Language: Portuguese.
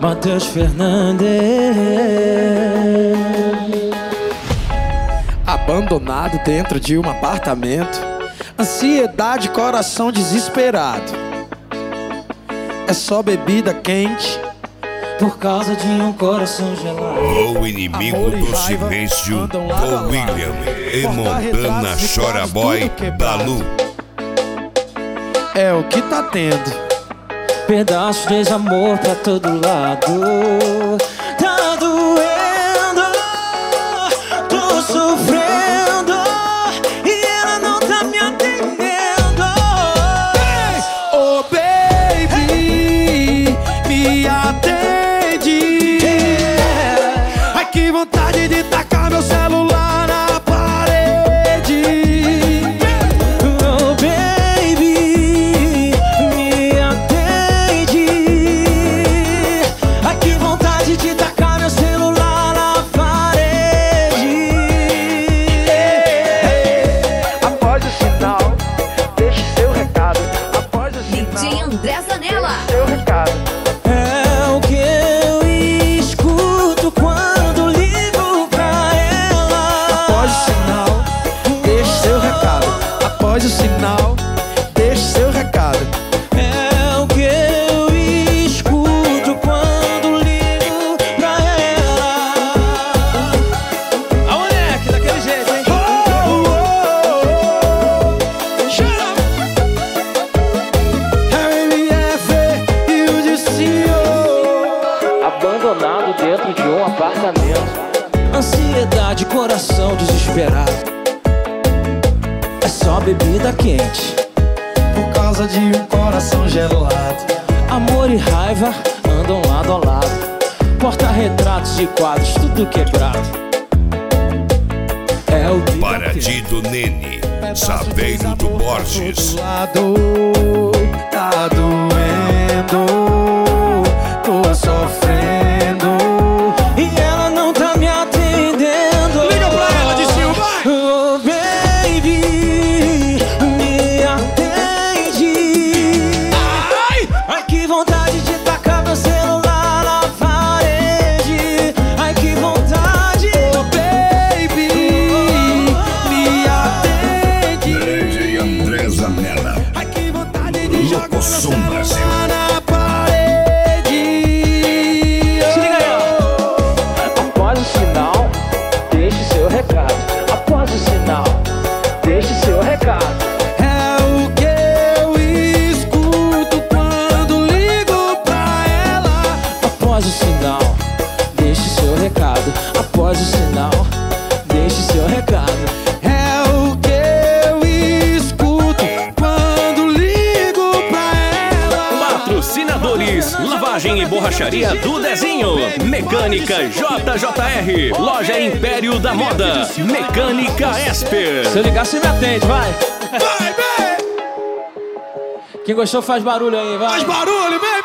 Matheus Fernandes. Abandonado dentro de um apartamento, ansiedade, coração desesperado. É só bebida quente por causa de um coração gelado. O inimigo do silêncio, o William e Montana Chora Boy da Lu. É o que tá tendo. Pedaço de desamor pra todo lado. Tá doendo, tô sofrendo e ela não tá me atendendo. Oh baby, me atende. Ai que vontade de tacar meu celular na parede. Oh baby, me atende. Ai que vontade de tacar meu celular na parede. Após o sinal, deixe seu recado. Após o sinal, DJ André Zanella. seu recado. É o que eu escuto quando ligo pra ela. Após o sinal, deixe seu recado. Após o sinal, deixe seu recado. É o que eu escuto quando ligo pra ela. A moleque, daquele jeito, hein? RMF e o Dicio. Abandonado dentro de um apartamento, ansiedade, coração desesperado. É só bebida quente, Por causa de um coração gelado. amor e raiva andam lado a lado. Porta-retratos e quadros, tudo quebrado. É o vida Para quente. Dido Nene, Saveiro do Borges. Do lado, tá doendo, tô sofrendo. E ela não tá me atendendo. Liga pra ela, Dicinho, vai! Oh baby, me atende. Ai que vontade de tacar meu celular na parede. Ai que vontade. Oh baby, me atende. DJ André Zanella, Ai que vontade de jogar meu Locoção celular Brasil. na parede. Se liga aí, ó. Após o sinal, deixe seu recado. Após o sinal, deixe seu recado. É o que eu escuto quando ligo pra ela. Após o sinal, deixe seu recado. Após o sinal, deixe seu recado. É o que eu escuto quando ligo pra ela. Patrocinadores: Lavagem e Borracharia do Dezinho, Mecânica JJR, Loja Império da Moda, Mecânica Esper. Se eu ligar, você me atende, vai. Vai, vem! Quem gostou faz barulho aí, vai. Faz barulho, vem!